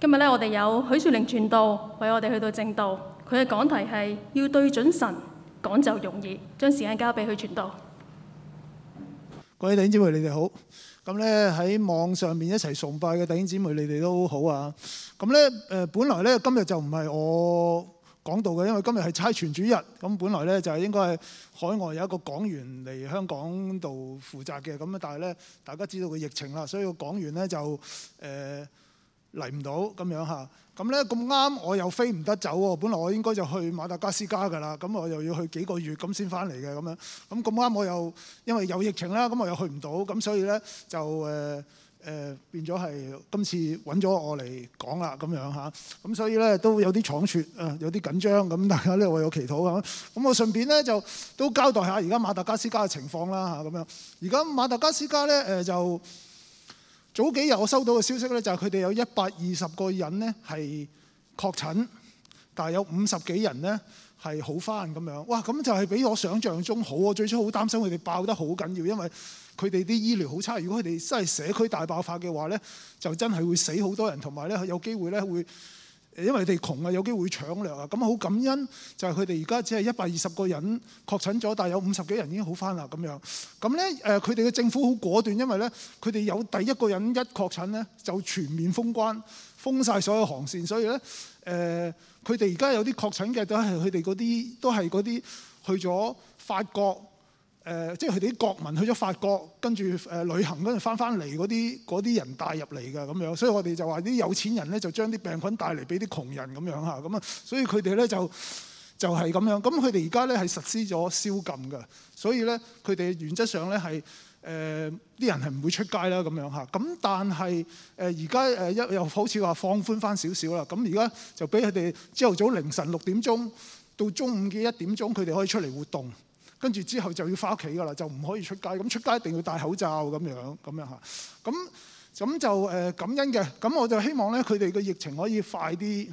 今日咧，我哋有許樹玲傳道為我哋去到正道，佢嘅講題係要對準神，講就容易。將時間交俾佢傳道。 各位弟兄姊妹，你哋好。咁咧喺網上面一齊崇拜嘅弟兄姊妹，你哋都好啊。咁咧本來咧今日就唔係我講道嘅，因為今日係差傳主日。咁本來咧就係應該係海外有一個講員嚟香港度負責嘅。咁但係咧大家知道個疫情啦，所以個講員咧就嚟唔到咁樣嚇。咁咧咁啱我又飛唔得走喎。本來我應該就去馬達加斯加㗎啦。咁我又要去幾個月咁先翻嚟嘅咁樣。咁啱我又因為有疫情啦，咁我又去唔到。咁所以咧就變咗係今次揾咗我嚟講啦咁樣嚇。咁所以咧都有啲倉促有啲緊張。咁大家咧為我祈禱啊。咁我順便咧就都交代下而家馬達加斯加嘅情況啦嚇咁樣。而家馬達加斯加咧就早幾日我收到嘅消息咧，就係佢哋有120個人咧係確診，但係有50幾人咧係好翻咁樣。哇！咁就係比我想象中好。我最初好擔心佢哋爆得好緊要，因為佢哋啲醫療好差。如果佢哋真係社區大爆發嘅話咧，就真係會死好多人，同埋咧有機會咧會因為佢哋窮啊，有機會搶掠啊。咁好感恩就係佢哋而家只係120個人確診咗，但係有50幾人已經好翻啦咁樣。咁咧佢哋嘅政府好果斷，因為咧佢哋有第一個人一確診咧就全面封關，封晒所有航線。所以咧佢哋而家有啲確診嘅都係佢哋嗰啲去咗法國。即係佢哋啲國民去咗法國，跟住旅行，跟住翻嚟嗰啲人帶入嚟嘅咁樣，所以我哋就話啲有錢人咧就將啲病菌帶嚟俾啲窮人咁樣嚇，咁啊，所以佢哋咧就係咁樣。咁佢哋而家咧係實施咗宵禁嘅，所以咧佢哋原則上咧係啲人係唔會出街啦咁樣嚇。咁但係而家又好似話放寬翻少少啦。咁而家就俾佢哋朝頭早凌晨6點鐘到中午嘅1點鐘，佢哋可以出嚟活動。跟住之後就要翻屋企㗎啦，就唔可以出街。咁出街一定要戴口罩咁樣嚇。咁就感恩嘅。咁我就希望咧，佢哋嘅疫情可以快啲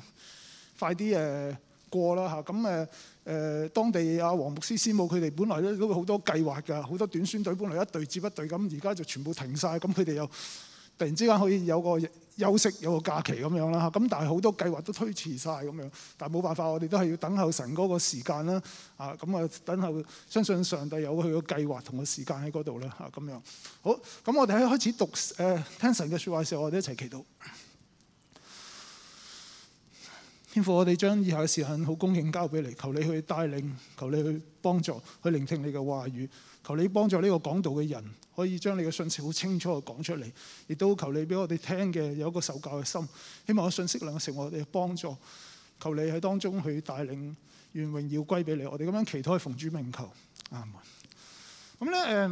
過啦嚇。咁當地阿黃牧師師母佢哋本來咧都好多計劃㗎，好多短宣隊本來一隊接一隊咁，而家就全部停晒。咁佢哋又突然之間可以有個休息，有個假期咁樣啦。咁但係好多計劃都推遲晒咁樣，但係冇辦法，我哋都係要等候神嗰個時間啦。咁等候相信上帝有佢個計劃同個時間喺嗰度啦。咁樣好，咁我哋喺開始讀聽神嘅説話嘅時候，我哋一齊祈禱。天父，我哋將以下嘅時間好恭敬交俾你，求你去帶領，求你去幫助，去聆聽你嘅話語。求你幫助呢個講道嘅人，可以將你嘅信息好清楚地講出嚟，亦都求你俾我哋聽嘅有一個受教嘅心，希望個信息能夠成為我哋嘅幫助。求你喺當中去帶領，願榮耀歸俾你。我哋咁樣祈禱，奉主名求，阿門。咁咧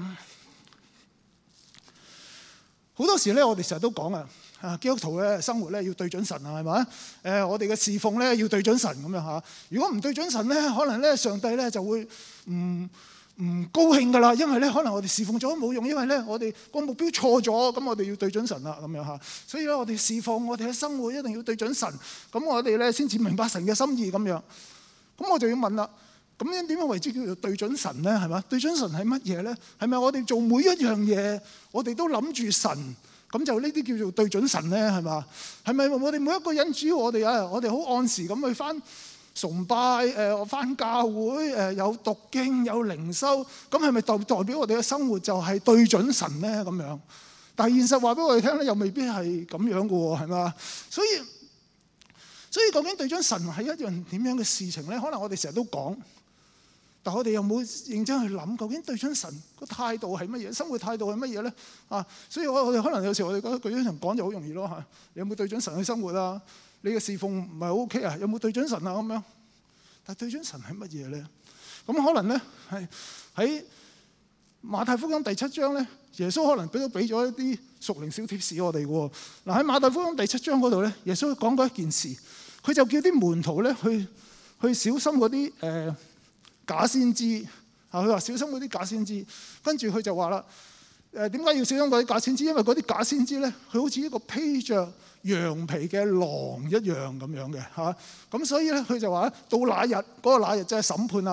好多時咧，我哋成日都講基督徒咧生活咧要對準神啊，係咪？我哋嘅侍奉咧要對準神咁樣嚇。如果唔對準神咧，可能咧上帝咧就會唔高興㗎啦，因為咧可能我哋侍奉咗都冇用，因為咧我哋個目標錯咗，咁我哋要對準神啦咁樣嚇。所以咧我哋侍奉，我哋嘅生活一定要對準神，咁我哋咧先至明白神嘅心意咁樣。咁我就要問啦，咁樣點樣為之叫做對準神咧？係嘛？對準神係乜嘢咧？係咪我哋做每一樣嘢，我哋都諗住神，咁就呢啲叫做對準神咧？係嘛？係咪我哋每一個人只要我哋好按時咁去翻崇拜，翻教會，有讀經有靈修，咁係咪代表我哋嘅生活就係對準神咧？咁樣，但係現實話俾我哋聽咧，又未必係咁樣嘅喎，係嘛？所以究竟對準神係一樣點樣嘅事情咧？可能我哋成日都講，但我哋有冇認真去諗，究竟對準神個態度係乜嘢？生活態度係乜嘢咧？所以我哋可能有時我哋覺得對準神講就好容易咯嚇。你有冇對準神去生活啊？你嘅侍奉唔係好 OK 啊？有冇對準神啊？咁樣，但係對準神係乜嘢咧？咁可能咧係喺馬太福音第7章咧，耶穌可能都俾咗一啲屬靈小貼士我哋喎。喺馬太福音第7章嗰度咧，耶穌講過一件事，佢就叫啲門徒咧去小心嗰啲假先知。佢話小心嗰啲假先知，跟住佢就話啦，點解要小心嗰啲假先知？因為嗰啲假先知咧，佢好似一個披着羊皮嘅狼一樣咁樣嘅嚇。咁所以咧，佢就話到嗰個那日即係審判啦。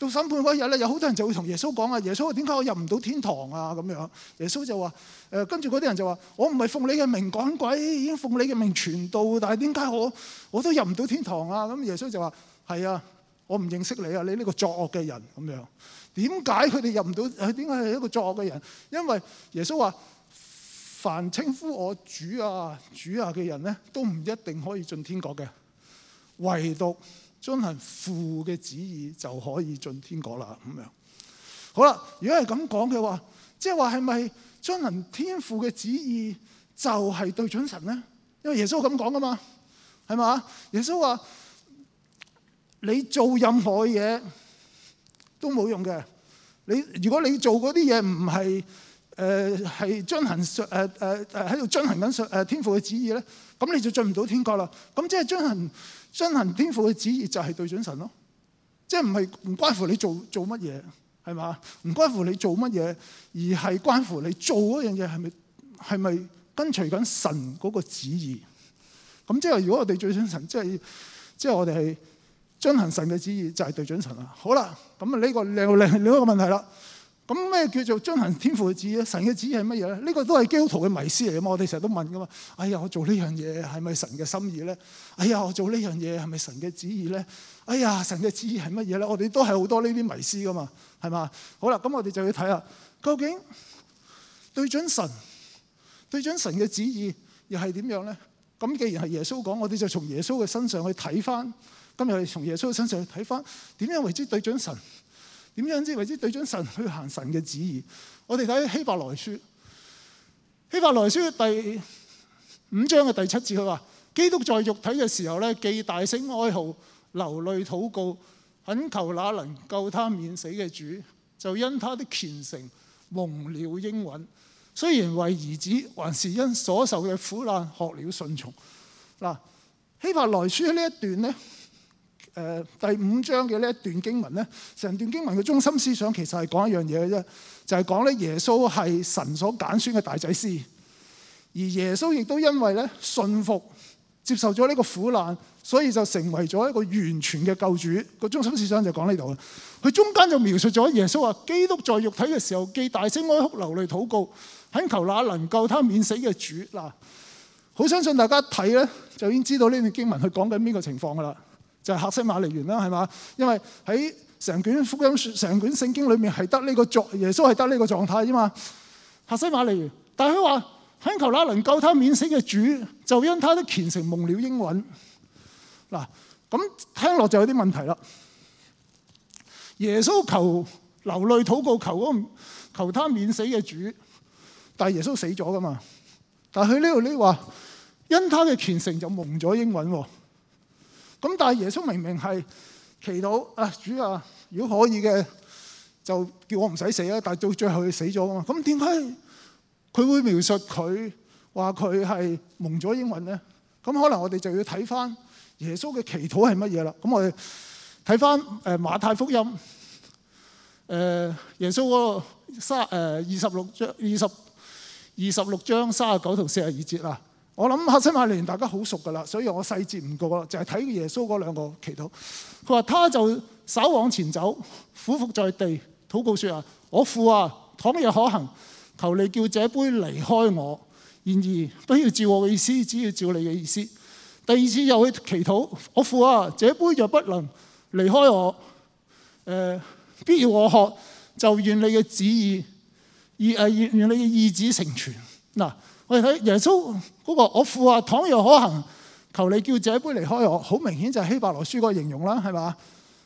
到審判嗰一日咧，有好多人就會同耶穌講啊，耶穌點解我入唔到天堂啊？咁樣耶穌就話跟住嗰啲人就話：我唔係奉你嘅名趕鬼，已經奉你嘅名傳道，但係點解我都入唔到天堂啊？咁耶穌就話：係啊，我唔認識你啊，你呢個作惡嘅人咁樣。點解佢哋入唔到？點解係一個作惡嘅人？因為耶穌話：凡稱呼我主啊主啊嘅人咧，都唔一定可以進天國嘅，唯獨遵行父嘅旨意就可以進天國啦。咁樣好啦，如果係咁講嘅話，即係話係咪遵行天父嘅旨意就係對準神咧？因為耶穌咁講噶嘛，係嘛？耶穌話：你做任何嘢都冇用嘅。如果你做嗰啲嘢唔係係遵行喺度遵行緊天父嘅旨意咧，咁你就進唔到天國啦。咁即係遵行天父嘅旨意就係對準神咯。即係唔關乎你做乜嘢，係嘛？唔關乎你做乜嘢，而係關乎你做嗰樣嘢係咪跟隨緊神嗰個旨意。咁即係如果我哋對準神，即係我哋係遵行神嘅旨意，就係對準神啦。好啦，咁啊呢個另一個問題啦。咁咩叫做遵行天父嘅旨意咧？神嘅旨意係乜嘢咧？呢個都係基督徒嘅迷思嚟嘅嘛。我哋成日都問噶嘛。哎呀，我做呢樣嘢係咪神嘅心意咧？哎呀，我做呢樣嘢係咪神嘅旨意咧？哎呀，神嘅旨意係乜嘢咧？我哋都係好多呢啲迷思噶嘛，係嘛？好啦，咁我哋就要睇下究竟對準神嘅旨意又係點樣咧？咁既然係耶穌講，我哋就從耶穌嘅身上去睇翻。今日係從耶穌嘅身上去睇翻點樣為之對準神。點樣之為之對準神去行神嘅旨意？我哋睇希伯來書，希伯來書第5章嘅第7節，佢話：基督在肉體嘅時候咧，既大聲哀號、流淚禱告，懇求那能救他免死嘅主，就因他的虔誠蒙了應允。雖然為兒子，還是因所受嘅苦難學了順從。嗱，希伯來書呢一段咧。第5章嘅呢一段經文咧，成段經文嘅中心思想其實係講一樣嘢嘅啫，就係講咧耶穌係神所揀選嘅大祭司，而耶穌亦都因為咧信服接受咗呢個苦難，所以就成為咗一個完全嘅救主。個中心思想就講呢度啦。佢中間就描述咗耶穌話：基督在肉體嘅時候，既大聲哀哭流淚禱告，懇求那能救他免死嘅主。嗱，好相信大家睇咧就已經知道呢段經文佢講緊邊個情況噶啦。就係客西馬尼園啦，係嘛？因為喺成卷福音書、成卷聖經裏面係得呢個耶穌係得呢個狀態啫嘛。客西馬尼園，但係佢話懇求那能救他免死嘅主，就因他的虔誠蒙了應允。嗱，咁聽落就有啲問題啦。耶穌求流淚禱告求他免死嘅主，但係耶穌死咗噶嘛？但係佢呢度話因他嘅虔誠就蒙咗應允喎。咁但係耶穌明明係祈禱啊，主啊，如果可以嘅就叫我唔使死啊！但係到最後佢死咗啊嘛。咁點解佢會描述佢話佢係蒙咗應允咧？咁可能我哋就要睇翻耶穌嘅祈禱係乜嘢啦。咁我哋睇翻馬太福音耶穌嗰個26章39到42節啦。我諗客西馬尼園大家好熟噶啦，所以我細節唔過啦，就係睇耶穌嗰兩個祈禱。佢話他就稍往前走，俯伏在地，禱告說啊：我父啊，倘若可行，求你叫這杯離開我。然而不要照我嘅意思，只要照你嘅意思。第二次又去祈禱：我父啊，這杯若不能離開我，必要我喝，就願你嘅旨意，願你嘅意旨成全。嗱。我哋睇耶穌嗰個我父啊，倘若可行，求你叫這杯離開我。好明顯就係希伯來書嗰個形容啦，係嘛？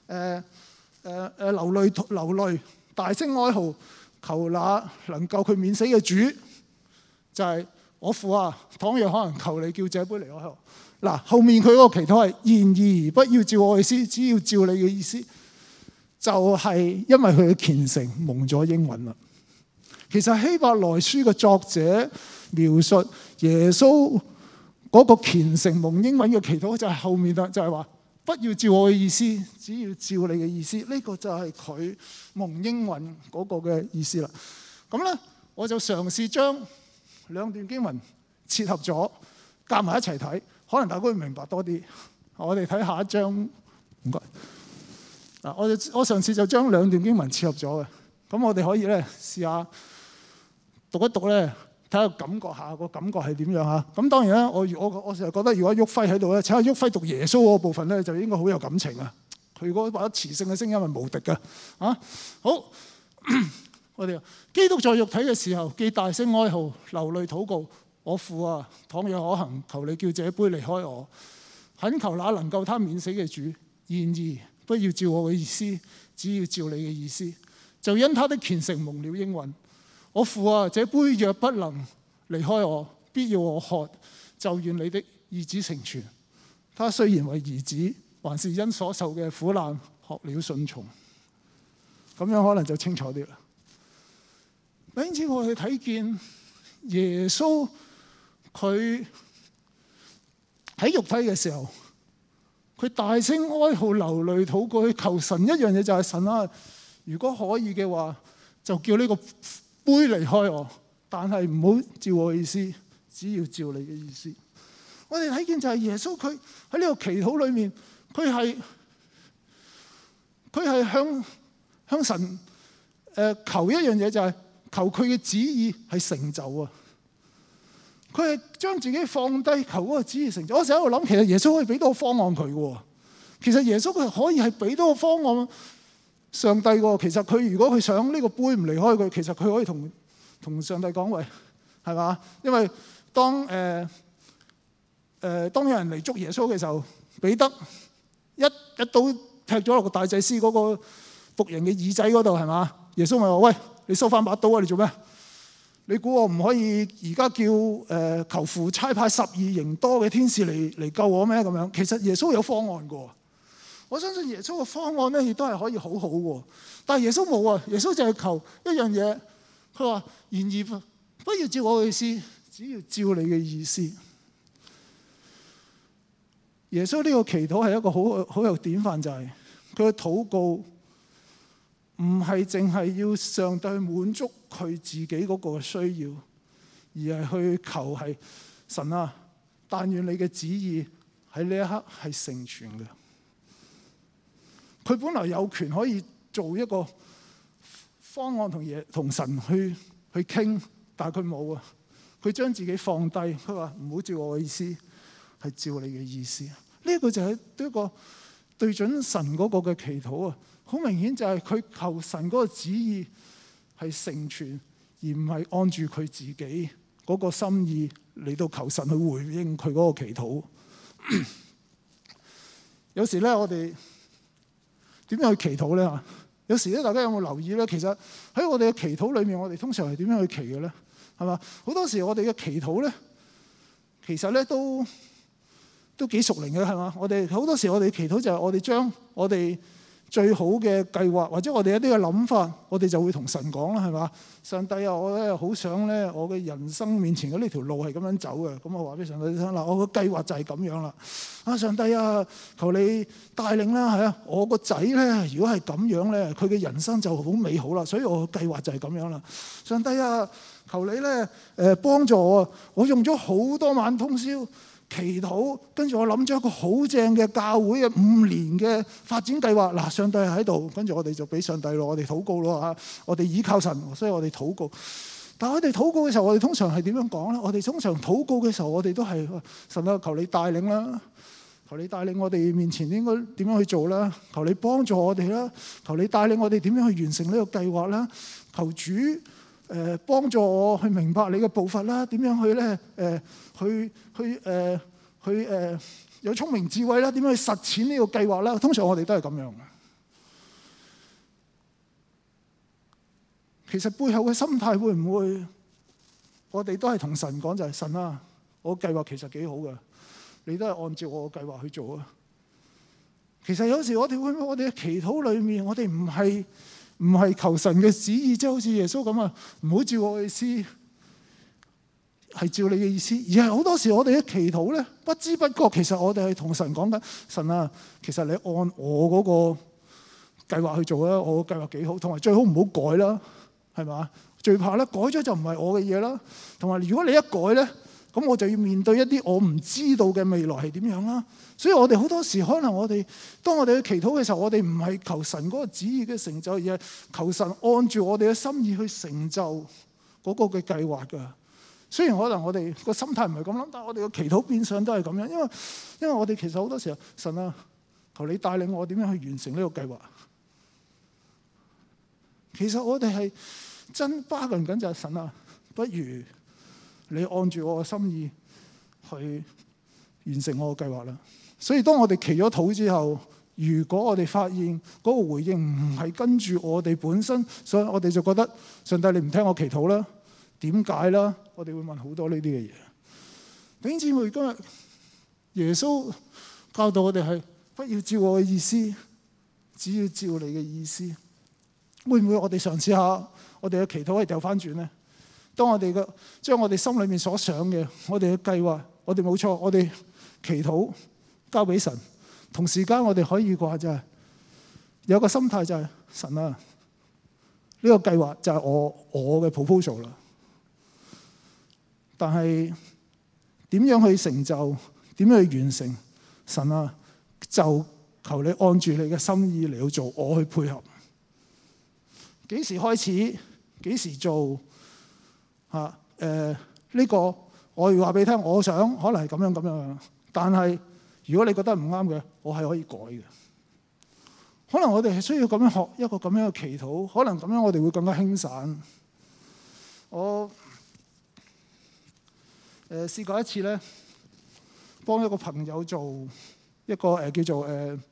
流淚，大聲哀號，求那能夠佢免死嘅主，就係我父啊，倘若可能，求你叫這杯離開我。嗱，後面佢嗰個祈禱係：然而不要照我嘅意思，只要照你嘅意思。就係因為佢嘅虔誠蒙咗應允啦。其實希伯來書嘅作者描述耶穌嗰個虔誠蒙應允嘅祈禱，就係後面啦，就係話不要照我嘅意思，只要照你嘅意思。呢個就係佢蒙應允嗰個嘅意思啦。咁咧，我就嘗試將兩段經文切合咗，夾埋一齊睇，可能大家會明白多啲。我哋睇下一章，唔該。 嗱，我上次就將兩段經文切合咗嘅，咁我哋可以咧試下讀一讀咧，睇下感覺下個感覺係點樣嚇。咁當然啦，我成日覺得如果旭輝喺度咧，請阿旭輝讀耶穌嗰部分咧，就應該好有感情啊。佢嗰把磁性嘅聲音係無敵嘅啊！好，我哋基督在肉體嘅時候，既大聲哀號、流淚禱告：我父啊，倘若可行，求你叫這杯離開我。懇求那能救他免死嘅主。然而不要照我嘅意思，只要照你嘅意思。就因他的虔誠蒙了應允。我父啊，這杯若不能離開我，必要我喝，就願你的意旨成全。他雖然為兒子，還是因所受嘅苦難學了順從。咁樣可能就清楚啲啦。因此我哋睇見耶穌佢喺肉體嘅時候，佢大聲哀號、流淚禱告，去求神一樣嘢，就係神啊，如果可以嘅話，就叫呢個杯離開我，但係唔好照我嘅意思，只要照你嘅意思。我哋睇見就係耶穌佢喺呢個祈禱裏面，佢係向神求一樣嘢，就係求佢嘅旨意係成就啊！佢係將自己放低，求嗰個旨意成就。我成日喺度諗，其實耶穌可以俾到個方案佢嘅。其實耶穌佢可以係俾到個方案上帝嘅。其實佢如果佢想呢個杯唔離開佢，其實佢可以同上帝講，喂，係嘛？因為當有人嚟捉耶穌嘅時候，彼得一刀劈咗落個大祭司嗰個僕人嘅耳仔嗰度，係嘛？耶穌咪話：喂，你收翻把刀啊！你做咩？你估我唔可以而家叫求父差派12營多嘅天使嚟救我咩？咁樣其實耶穌有方案嘅。我相信耶穌嘅方案咧，亦都係可以好好嘅。但係耶穌冇啊！耶穌就係求一樣嘢，佢話：然而不要照我嘅意思，只要照你嘅意思。耶穌呢個祈禱係一個好有典範，就係佢嘅禱告唔係淨係要上帝滿足佢自己嗰個需要，而係去求係神啊，但願你嘅旨意喺呢一刻係成全嘅。佢本來有權可以做一個方案同神去傾，但係佢冇啊。佢將自己放低，佢話唔好照我嘅意思，係照你嘅意思。呢個就係一個對準神嗰個嘅祈禱啊！好明顯就係佢求神嗰個旨意係成全，而唔係按住佢自己嗰個心意嚟到求神去回應佢嗰個祈禱。有時咧，我哋點樣去祈禱咧？有時咧，大家有冇留意咧？其實喺我哋嘅祈禱裏面，我哋通常係點樣去祈嘅咧？係嘛？好多時我哋嘅祈禱咧，其實咧都幾屬靈嘅，係嘛？我哋好多時我哋祈禱就係我哋將我哋最好嘅計劃，或者我哋一啲嘅諗法，我哋就會同神講啦，係嘛？上帝啊，我咧好想咧，我嘅人生面前嘅呢條路係咁樣走嘅，咁我話俾上帝聽啦，我個計劃就係咁樣啦。啊，上帝啊，求你帶領啦，係啊，我個仔咧，如果係咁樣咧，佢嘅人生就好美好啦，所以我個計劃就係咁樣啦。上帝啊，求你咧幫助我，我用咗好多晚通宵祈禱，跟住我諗咗一個好正嘅教會嘅5年嘅發展計劃。嗱，上帝喺度，跟住我哋就俾上帝咯，我哋禱告咯嚇，我哋依靠神，所以我哋禱告。但係我哋禱告嘅時候，我哋通常係點樣講咧？我哋通常禱告嘅時候，我哋都係神啊，求你帶領啦，求你帶領我哋面前應該點樣去做啦，求你幫助我哋啦，求你帶領我哋點樣去完成呢個計劃啦，求主幫助我去明白你嘅步伐啦，點樣去咧有聰明智慧啦，點樣去實踐呢個計劃啦？通常我哋都係咁樣。其實背後嘅心態會唔會，我哋都係同神講，就係神啊，我計劃其實幾好㗎，你都係按照我嘅計劃去做啊。其實有時我哋嘅祈禱裏面，我哋唔係求神嘅旨意，即係好似耶穌咁啊，唔好照我嘅意思，係照你嘅意思。而係好多時我哋嘅祈禱咧，不知不覺其實我哋係同神講緊，神啊，其實你按我嗰個計劃去做啦，我個計劃幾好，同埋最好唔好改啦，係嘛？最怕咧改咗就唔係我嘅嘢啦。同埋如果你一改咧， 咁我就要面對一啲我唔知道嘅未來係點樣啦。所以我哋好多時可能當我哋去祈禱嘅時候，我哋唔係求神嗰個旨意嘅成就，而係求神按住我哋嘅心意去成就嗰個嘅計劃㗎。雖然可能我哋個心態唔係咁諗，但係我哋嘅祈禱變相都係咁樣，因為我哋其實好多時候，神啊，求你帶領我點樣去完成呢個計劃。其實我哋係真巴緊就係神啊，不如你按住我嘅心意去完成我嘅計劃啦。所以當我哋祈咗禱之後，如果我哋發現嗰個回應唔係跟住我哋本身，所以我哋就覺得上帝你唔聽我祈禱啦，點解啦？我哋會問好多呢啲嘅嘢。弟兄姊妹，今日耶穌教導我哋係不要照我嘅意思，只要照你嘅意思。會唔會我哋嘗試下我哋嘅祈禱係掉翻轉呢？當我哋將我哋心裏面所想嘅，我哋嘅計劃，我哋冇錯，我哋祈禱交俾神，同時間我哋可以話就係有個心態就係神啊，呢個計劃就係我嘅 proposal 啦。但係點樣去成就？點樣去完成？神啊，就求你按住你嘅心意嚟去做，我去配合。幾時開始？幾時做？呢個我要話俾你聽，我想可能係咁樣。但係如果你覺得唔啱嘅，我係可以改嘅。可能我哋係需要咁樣學一個咁樣嘅祈禱，可能咁樣我哋會更加輕散。我試過一次咧，幫一個朋友做一個叫做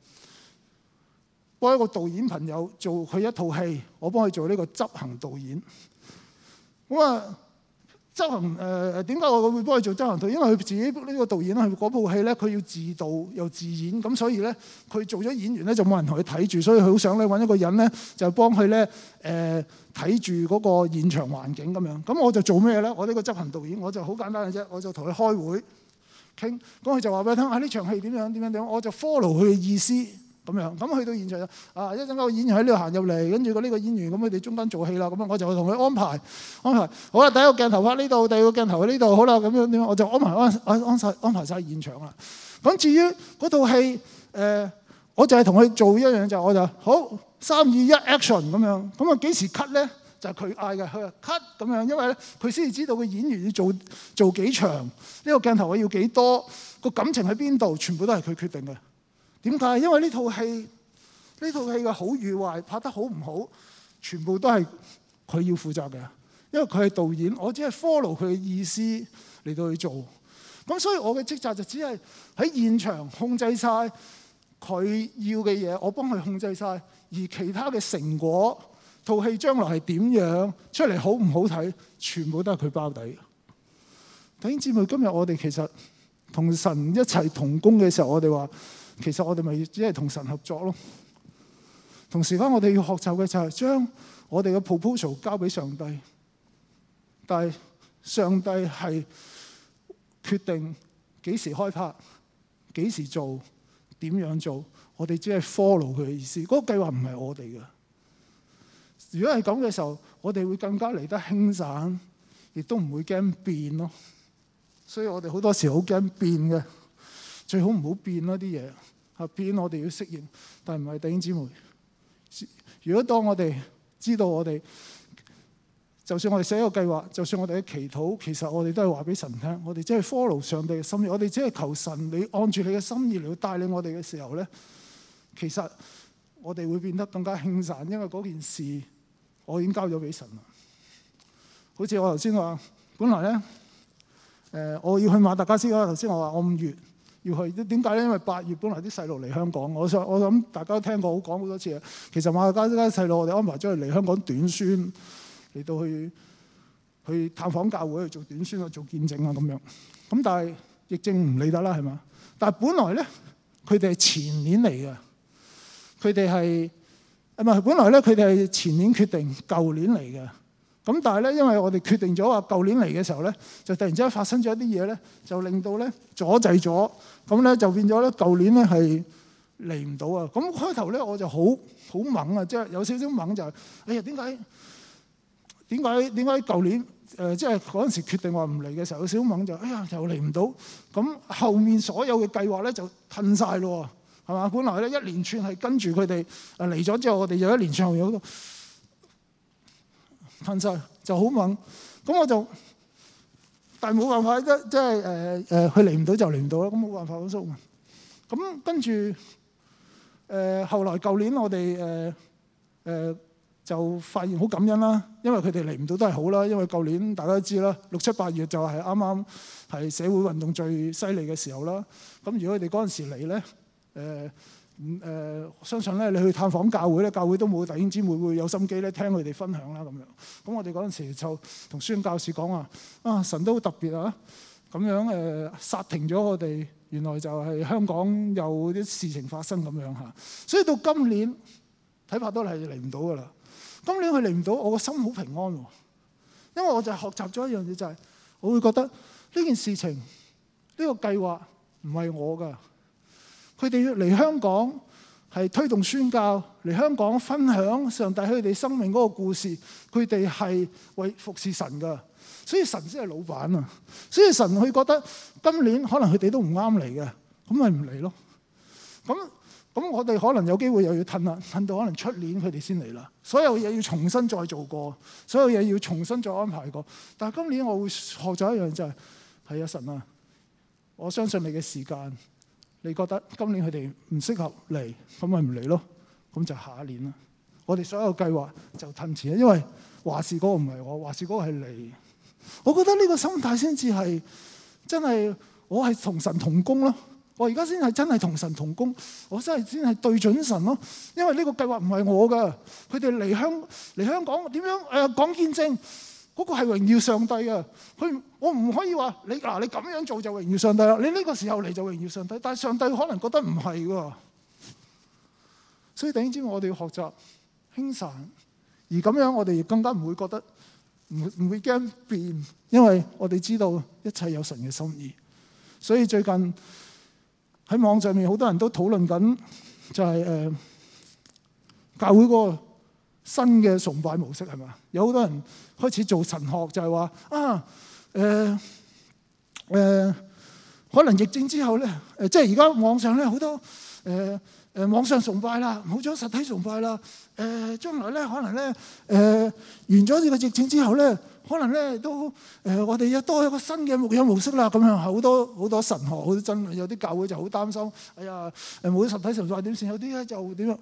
幫一個導演朋友做佢一套戲，我幫佢做呢個執行導演。咁啊，執行點解我會幫佢做執行導演？因為佢自己呢個導演佢嗰部戲咧，佢要自導又自演，咁所以咧佢做咗演員咧就冇人同佢睇住，所以佢好想咧揾一個人咧就幫佢咧睇住嗰個現場環境咁樣。咁我就做咩咧？我呢個執行導演我就好簡單嘅啫，我就同佢開會傾，咁佢就話俾我聽呢場戲點樣，我就 follow 佢嘅意思。咁樣，咁去到現場一陣間個演員喺呢度行入嚟，跟住呢個演員咁佢哋中間做戲啦，咁樣我就同佢安排。好啦，第一個鏡頭拍呢度，第二個鏡頭喺呢度，好啦，咁樣點樣我就安排晒現場啦。咁至於嗰套戲，我就係同佢做一樣，我就好3、2、1 action 咁樣。咁啊幾時 cut 咧？就係佢嗌嘅，佢話 cut 咁樣，因為咧佢先至知道個演員要做幾長，呢個鏡頭我要幾多，個感情喺邊度，全部都係佢決定嘅。點解？因為呢套戲嘅好與壞，拍得好唔好，全部都係佢要負責嘅。因為佢係導演，我只係 follow 佢嘅意思嚟到去做。咁所以我嘅職責就只係喺現場控制晒佢要嘅嘢，我幫佢控制晒。而其他嘅成果，套戲將來係點樣出嚟好唔好睇，全部都係佢包底。弟兄姊妹，今日我哋其實同神一齊同工嘅時候，我哋話。其實我哋咪只係同神合作咯。同時間我哋要學習嘅就係將我哋嘅 proposal 交俾上帝，但係上帝係決定幾時開拍、幾時做、點樣做，我哋只係 follow 佢嘅意思。嗰個計劃唔係我哋嘅。如果係咁嘅時候，我哋會更加嚟得輕散，亦都唔會驚變咯。所以我哋好多時好驚變嘅。最好唔好變啦啲嘢，變我哋要適應，但係唔係弟兄姊妹。如果當我哋知道就算我哋寫一個計劃，就算我哋嘅祈禱，其實我哋都係話俾神聽，我哋只係 follow 上帝嘅心意，我哋只係求神你按住你嘅心意嚟到帶領我哋嘅時候咧，其實我哋會變得更加輕散，因為嗰件事我已經交咗俾神啦。好似我頭先話，本來咧我要去馬達加斯加，頭先我話我5月。要去點解咧？因為8月本來啲細路嚟香港，我諗大家都聽過，講好多次。其實馬達加斯加細路，我哋安排咗佢嚟香港短宣，嚟到去探訪教會，去做短宣啊，做見證啊咁樣。咁但係疫症唔理得啦，係嘛？但係本來咧，佢哋係前年嚟嘅，佢哋係本來咧佢哋係前年決定，舊年嚟嘅。咁但係咧，因為我哋決定咗話舊年嚟嘅時候咧，就突然之間發生咗一啲嘢咧，就令到咧阻滯咗，咁咧就變咗咧舊年咧係嚟唔到啊！咁開頭咧我就好猛啊，即係有少少猛就係，哎呀點解點解舊年即係嗰陣時決定話唔嚟嘅時候，小猛就又嚟唔到，咁後面所有嘅計劃咧就褪晒咯，係嘛？本來咧一連串係跟住佢哋嚟咗之後，我哋又一連串有好多褪晒，就好猛。咁我就但係冇辦法，即係佢嚟唔到就嚟唔到啦，咁冇辦法好縮。咁跟住後來舊年我哋就發現好感恩啦，因為佢哋嚟唔到都係好啦，因為舊年大家都知啦，6、7、8月就係啱啱係社會運動最犀利嘅時候啦。咁如果佢哋嗰陣時嚟咧，相信咧你去探訪教會咧，教會都冇弟兄姊妹會有心機咧聽佢哋分享啦咁樣。咁我哋嗰陣時就同宣教士講話，神都好特別啊，咁樣剎停咗我哋，原來就係香港有啲事情發生咁樣嚇。所以到今年睇怕都係嚟唔到噶啦。今年佢嚟唔到，我個心好平安喎，因為我就係學習咗一樣嘢，就係我會覺得呢件事情呢個計劃唔係我噶，佢哋嚟香港係推動宣教，嚟香港分享上帝佢哋生命嗰個故事，佢哋係為服侍神噶，所以神先係老闆啊，所以神佢覺得今年可能佢哋都唔啱嚟嘅，咁咪唔嚟咯。咁我哋可能有機會又要褪啦，褪到可能出年佢哋先嚟啦。所有嘢要重新再做過，所有嘢要重新再安排過。但係今年我會學咗一樣就係啊神啊，我相信你嘅時間，你覺得今年佢哋唔適合嚟，咁咪唔嚟咯。咁就下一年啦。我哋所有計劃就褪前，因為話事嗰個唔係我，話事嗰個係你。我覺得呢個心態先至係真係我係同神同工咯。我而家先係真係同神同工，我真係先係對準神咯。因為呢個計劃唔係我㗎，佢哋嚟香港點樣講見證，嗰個係榮耀上帝㗎。我唔可以話你咁樣做就榮耀上帝啦。你呢個時候嚟就榮耀上帝，但係上帝可能覺得唔係㗎。所以弟兄姊妹，我哋要學習輕散，而咁樣我哋更加唔會覺得唔會驚變，因為我哋知道一切有神嘅心意。所以最近喺網上面好多人都討論緊，就係教會嗰個新嘅崇拜模式係咪？有好多人開始做神學，就係話可能疫症之後咧，即係而家網上咧好多網上崇拜啦，冇咗實體崇拜啦。將來咧可能咧完咗呢個疫症之後咧，可能咧都我哋又多一個新嘅牧養模式啦。咁樣好多神學，好多真有啲教會就好擔心。哎呀冇咗實體崇拜點算？有啲咧就點樣？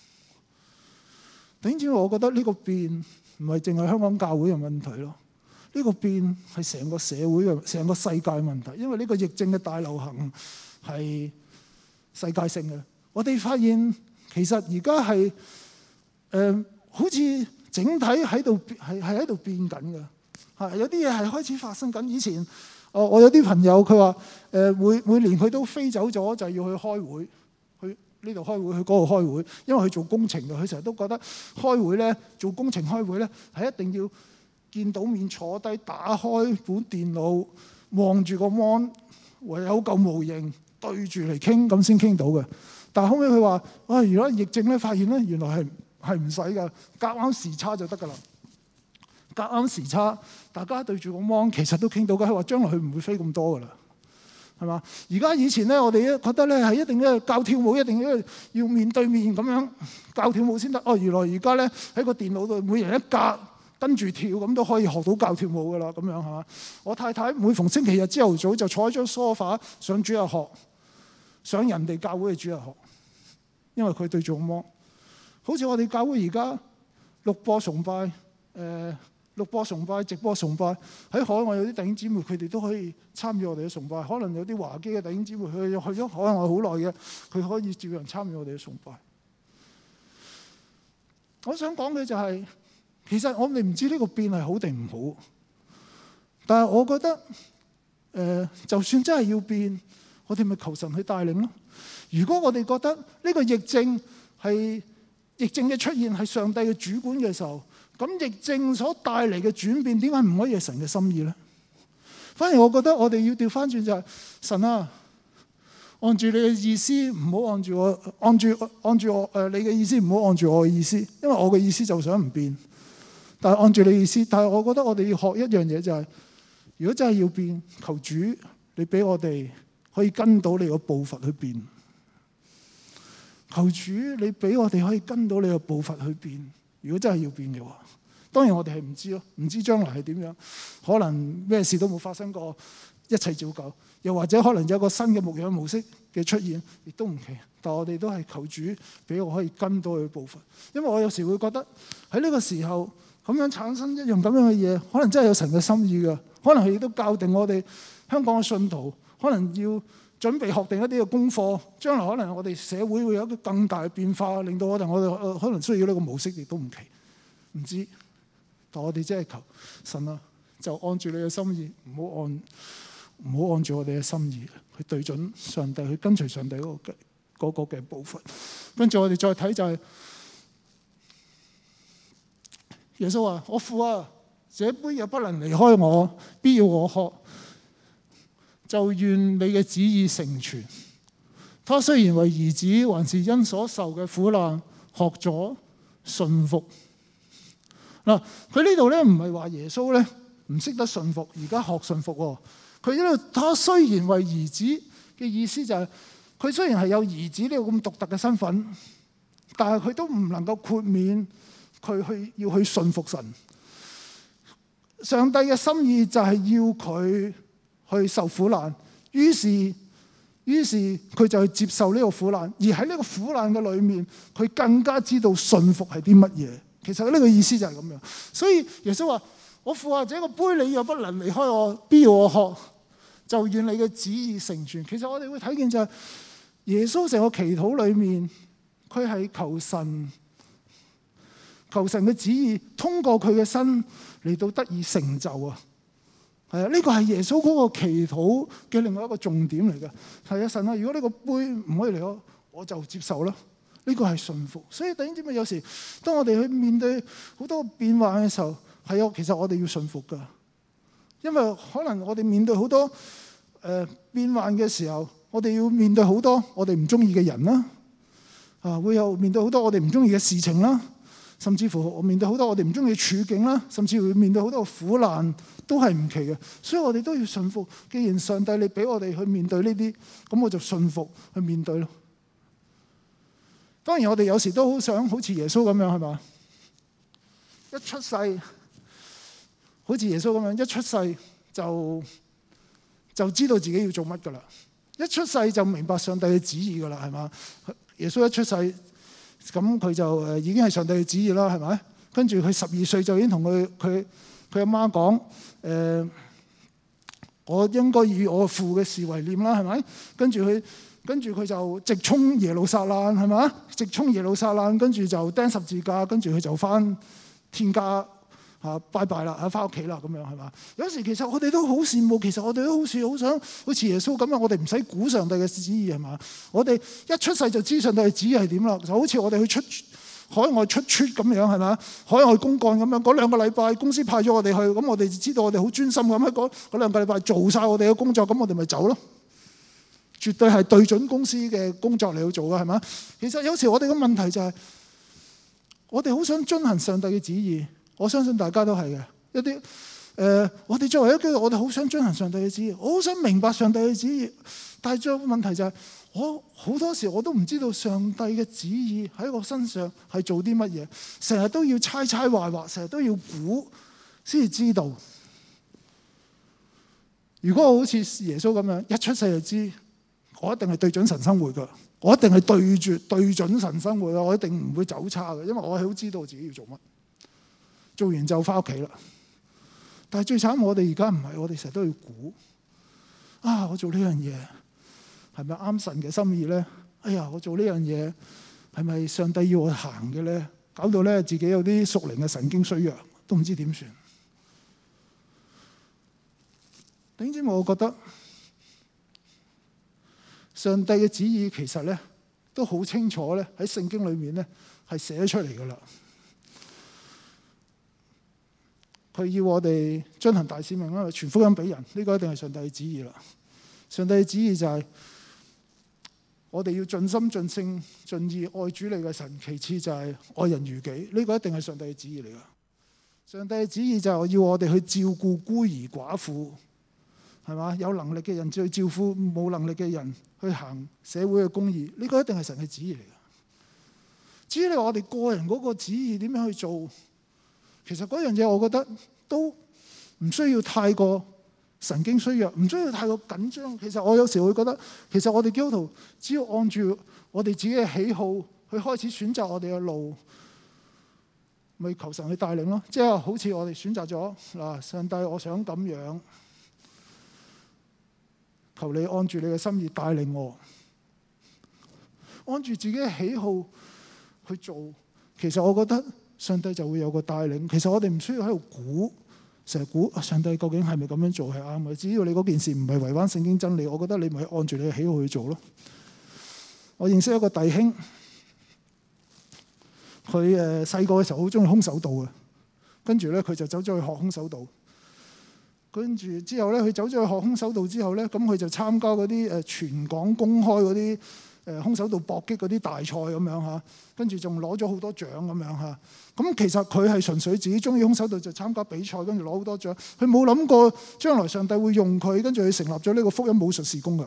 弟兄姊妹，我覺得呢個變唔係淨係香港教會嘅問題咯，呢個變係成個社會嘅、成個世界嘅問題。因為呢個疫症嘅大流行係世界性嘅。我哋發現其實而家係好似整體喺度喺度變緊嘅嚇，有啲嘢係開始發生緊。以前我有啲朋友佢話每年佢都飛走咗，就要去開會，去呢度開會，去嗰度開會，因為佢做工程嘅，佢成日都覺得開會咧做工程開會咧係一定要見到面坐低，打開本電腦，望住個 mon， 唯有嚿模型對住嚟傾咁先傾到嘅。但係後尾佢話：如果疫症咧，發現咧原來係唔使㗎，夾啱時差就得㗎啦。夾啱時差，大家對住個 mon 其實都傾到㗎。佢話將來佢唔會飛咁多㗎啦，係嘛？而家以前咧，我哋覺得咧係一定咧教跳舞，一定要面對面咁樣教跳舞先得。原來而家咧喺個電腦度，每人一格跟住跳，咁都可以學到教跳舞㗎啦。咁樣係嘛？我太太每逢星期日朝頭早就坐喺張 sofa 上主日學，上人哋教會嘅主日學。因為佢對住個 mon， 好似我哋教會而家錄播崇拜、直播崇拜，喺海外有啲弟兄姊妹，佢哋都可以參與我哋嘅崇拜。可能有啲華基嘅弟兄姊妹，佢去咗海外好耐嘅，佢可以照樣參與我哋嘅崇拜。我想講嘅就係，其實我哋唔知呢個變係好定唔好，但係我覺得就算真係要變，我哋咪求神去帶領咯。如果我哋覺得呢個疫症嘅出現係上帝嘅主管嘅時候，咁疫症所帶嚟嘅轉變點解唔可以係神嘅心意呢？反而我覺得我哋要調翻轉就係神啊，按住你嘅意思，唔好按住我，按住你嘅意思，唔好按住我嘅意思，因為我嘅意思就想唔變， 但係按住你意思，但係我覺得我哋要學一樣嘢就係，如果真係要變，求主你俾我哋可以跟到你個步伐去變。求主你俾我哋可以跟到你個步伐去變。如果真係要變嘅話，當然我哋係唔知咯，唔知將來係點樣，可能咩事都冇發生過，一切照舊，又或者可能有一個新嘅牧養模式嘅出現，亦都唔奇。但我哋都係求主俾我可以跟到佢嘅步伐，因為我有時會覺得喺呢個時候咁樣產生一樣咁樣嘅嘢，可能真係有神嘅心意㗎，可能佢亦都教定我哋香港嘅信徒，可能要準備學定一啲嘅功課，將來可能我哋社會會有一個更大嘅變化，令到我哋可能需要呢個模式，亦都唔奇，唔知。但我哋真係求神啊，就按住你嘅心意，唔好按住我哋嘅心意去對準上帝，去跟隨上帝嗰個嘅步伐。跟住我哋再睇就係耶穌話：我父啊，這杯也不能離開我，必要我喝，就願你嘅旨意成全。他雖然為兒子，還是因所受嘅苦難學咗順服。嗱，佢呢度咧唔係話耶穌咧唔識得順服，而家學順服喎。佢呢度他雖然為兒子嘅意思就係，佢雖然係有兒子呢個咁獨特嘅身份，但係佢都唔能夠豁免佢要去順服神。上帝嘅心意就係要佢去受苦難，於是佢就去接受呢個苦難，而喺呢個苦難嘅裏面，佢更加知道順服係啲乜嘢。其實呢個意思就係咁樣。所以耶穌話：我父啊，這個杯你又不能離開我，必要我喝，就願你嘅旨意成全。其實我哋會睇見就係耶穌成個祈禱裏面，佢係求神嘅旨意通過佢嘅身嚟到得以成就啊！係啊，呢個係耶穌嗰個祈禱嘅另外一個重點嚟嘅。係啊，神啊，如果呢個杯唔可以離開，我就接受啦。呢個係順服。所以弟兄姊妹，有時當我哋去面對好多變幻嘅時候，係啊，其實我哋要順服㗎。因為可能我哋面對好多變幻嘅時候，我哋要面對好多我哋唔中意嘅人啦，會有面對好多我哋唔中意嘅事情啦，甚至乎我面對好多我哋唔中意嘅處境啦，甚至會面對好多苦難，都係唔奇嘅。所以我哋都要順服。既然上帝你俾我哋去面對呢啲，咁我就順服去面對咯。當然我哋有時都好想好似耶穌咁樣，係嘛？一出世好似耶穌咁樣，一出世就知道自己要做乜噶啦，一出世就明白上帝嘅旨意噶啦，係嘛？耶穌一出世，咁佢就已經係上帝嘅旨意啦，係咪？跟住佢12歲就已經同佢阿媽講：我應該以我父嘅事為念啦，係咪？跟住佢就直衝耶路撒冷，係咪？直衝耶路撒冷，跟住就釘十字架，跟住佢就翻天家拜拜啦，翻屋企啦，咁樣係嘛？有時其實我哋都好羨慕，其實我哋都好想好似耶穌咁樣，我哋唔使估上帝嘅旨意，係嘛？我哋一出世就知上帝嘅旨意係點啦，就好似我哋去海外出咁樣，係嘛？海外公幹咁樣，嗰2個禮拜公司派咗我哋去，咁我哋就知道我哋好專心咁喺嗰2個禮拜做晒我哋嘅工作，咁我哋咪走咯。絕對係對準公司嘅工作嚟去做嘅，係嘛？其實有時我哋嘅問題就係，我哋好想遵行上帝嘅旨意，我相信大家都係嘅。一啲我哋作為一個，我哋好想遵行上帝嘅旨意，我好想明白上帝嘅旨意，但係最問題就係，我好多時我都唔知道上帝嘅旨意喺我身上係做啲乜嘢，成日都要猜畫畫，成日都要估先至知道。如果我好似耶穌咁樣，一出世就知。我一定係對準神生活㗎，我一定係對準神生活㗎，我一定唔會走差嘅，因為我係好知道自己要做乜，做完就翻屋企啦。但係最慘，我哋而家唔係，我哋成日都要估我做呢樣嘢係咪啱神嘅心意咧？哎呀，我做呢樣嘢係咪上帝要我行嘅咧？搞到咧自己有啲屬靈嘅神經衰弱，都唔知點算。點知我覺得上帝嘅旨意其實咧都好清楚咧，喺聖經裏面咧係寫出嚟噶啦。佢要我哋進行大使命啦，傳福音俾人，呢個一定係上帝嘅旨意啦。上帝嘅旨意就係我哋要盡心盡性盡意愛主你嘅神，其次就係愛人如己，呢個一定係上帝嘅旨意嚟噶。 上帝嘅旨意就係要我哋去照顧孤兒寡婦，係嘛？有能力嘅人去照顧冇能力嘅人，去行社會嘅公義，呢個一定係神嘅旨意嚟嘅。至於你話我哋個人嗰個旨意點樣去做，其實嗰樣嘢我覺得都唔需要太過神經衰弱，唔需要太過緊張。其實我有時會覺得，其實我哋基督徒只要按住我哋自己嘅喜好去開始選擇我哋嘅路，咪求神去帶領咯。即係好似我哋選擇咗嗱，上帝，我想咁樣，求你按住你嘅心意帶領我，按住自己嘅喜好去做。其實我覺得上帝就會有個帶領。其實我哋唔需要喺度估，成日估上帝究竟係咪咁樣做係啱嘅。只要你嗰件事唔係違反聖經真理，我覺得你咪按住你嘅喜好去做咯。我認識一個弟兄，佢細個嘅時候好中意空手道嘅，跟住咧佢就走咗去學空手道。跟住之後咧，佢走咗去學空手道之後咧，咁佢就參加嗰啲全港公開嗰啲空手道搏擊嗰啲大賽咁樣嚇，跟住仲攞咗好多獎咁樣嚇。咁其實佢係純粹自己中意空手道就參加比賽，跟住攞好多獎。佢冇諗過將來上帝會用佢，跟住佢成立咗呢個福音武術事工㗎。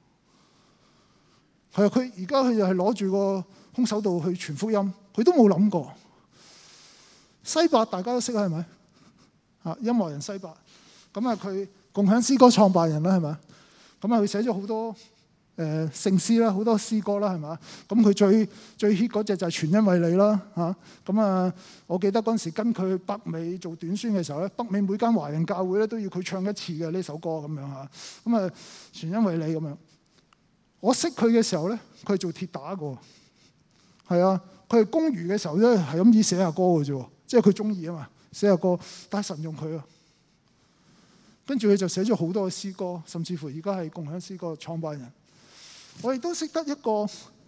係啊，佢而家佢就係攞住個空手道去傳福音，佢都冇諗過。西伯大家都識啦，係咪？啊，音樂人西伯。咁啊，佢共享詩歌創辦人啦，係咪？咁啊，佢寫咗好多聖詩啦，好多詩歌啦，係咪？咁佢最 hit 嗰隻就係全因為你啦，嚇。咁啊，我記得嗰陣時跟佢去北美做短宣嘅時候咧，北美每間華人教會咧都要佢唱一次嘅呢首歌咁樣嚇。咁啊，全因為你咁樣。我識佢嘅時候咧，佢係做鐵打嘅，係啊，佢係公餘嘅時候咧係咁意寫下歌嘅啫，即係佢中意啊嘛，寫下歌，但係神用佢啊。跟住佢就寫咗好多嘅詩歌，甚至乎而家係共享詩歌創辦人。我亦都識得一個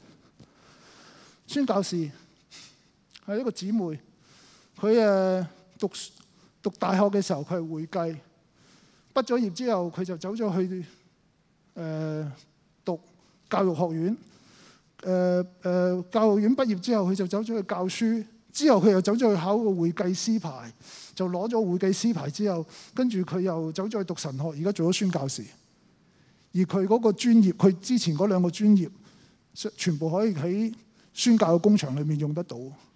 宣教士，係一個姊妹。佢讀大學嘅時候，佢係會計。畢咗業之後，佢就走咗去讀教育學院。教育院畢業之後，佢就走咗去教書。之後佢又走咗去考個會計師牌，就攞咗會計師牌之後，跟住佢又走咗去讀神學，而家做咗宣教士。而佢嗰個專業，佢之前嗰兩個專業，全部可以喺宣教嘅工場裏面用得到。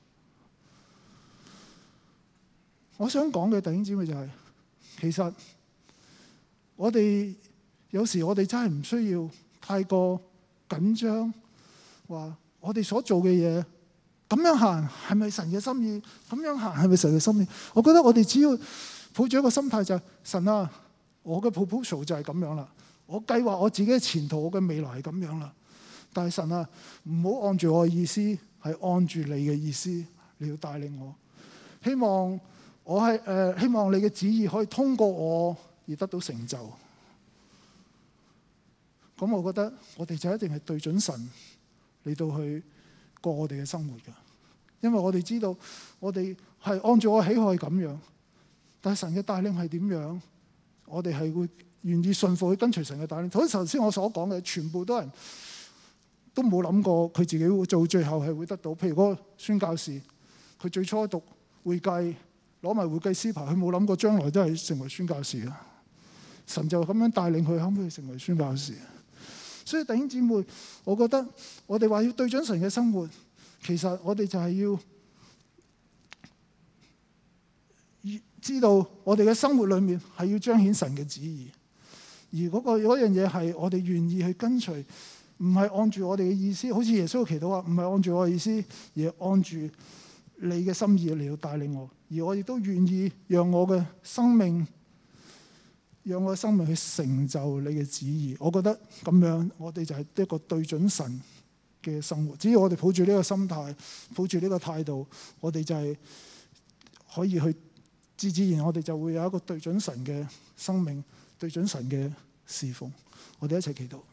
我想講嘅弟兄姊妹就係，其實我哋有時我哋真係唔需要太過緊張，話我哋所做嘅嘢咁樣行係咪神嘅心意？咁樣行係咪神嘅心意？我覺得我哋只要抱住一個心態就係，神啊，我嘅 proposal 就係咁樣啦，我計劃我自己嘅前途，我嘅未來係咁樣啦。但係神啊，唔好按住我嘅意思，係按住你嘅意思，你要帶領我。希望我係希望你嘅旨意可以通過我而得到成就。咁我覺得我哋就一定係對準神嚟到去過我哋嘅生活㗎，因為我哋知道我哋係按照我喜好係咁樣，但係神嘅帶領係點樣，我哋係會願意信服去跟隨神嘅帶領。好似頭先我所講嘅，全部都人都冇諗過佢自己會做，最後係會得到。譬如嗰個宣教士，佢最初讀會計，攞埋會計師牌，佢冇諗過將來都係成為宣教士啊！神就咁樣帶領佢，後尾成為宣教士。所以弟兄姊妹，我覺得我哋話要對準神嘅生活，其實我哋就係要知道我哋嘅生活裏面係要彰顯神嘅旨意，而嗰樣嘢係我哋願意去跟隨，唔係按住我哋嘅意思，好似耶穌嘅祈禱話，唔係按住我嘅意思，而係按住你嘅心意嚟到帶領我，而我亦都願意讓我嘅生命去成就你嘅旨意。我覺得咁樣，我哋就係一個對準神嘅生活。只要我哋抱住呢個心態，抱住呢個態度，我哋就係可以去自然，我哋就會有一個對準神嘅生命，對準神嘅侍奉。我哋一齊祈禱。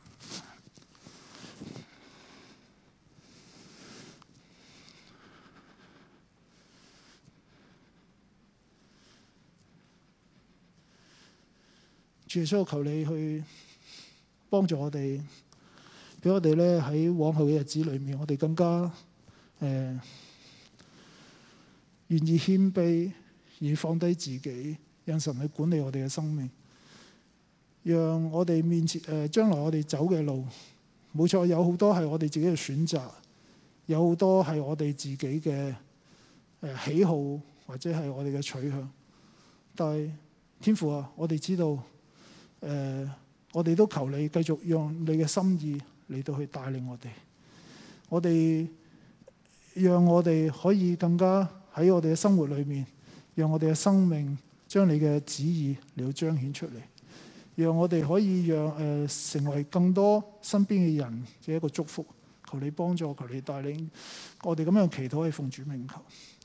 主耶穌，求你去幫助我哋，俾我哋咧喺往後嘅日子裏面，我哋更加願意謙卑， 而放低自己，讓神去管理我哋嘅生命，讓我哋面前將來我哋走嘅路，冇錯，有好多係我哋自己嘅選擇，有好多係我哋自己嘅喜好或者係我哋嘅取向。但係天父啊，我哋知道我哋都求你繼續用你嘅心意嚟到去帶領我哋。我哋讓我哋可以更加喺我哋嘅生活裏面，讓我哋嘅生命將你嘅旨意嚟到彰顯出嚟，讓我哋可以讓成為更多身邊嘅人嘅一個祝福。求你幫助，求你帶領，我哋咁樣祈禱係奉主名求。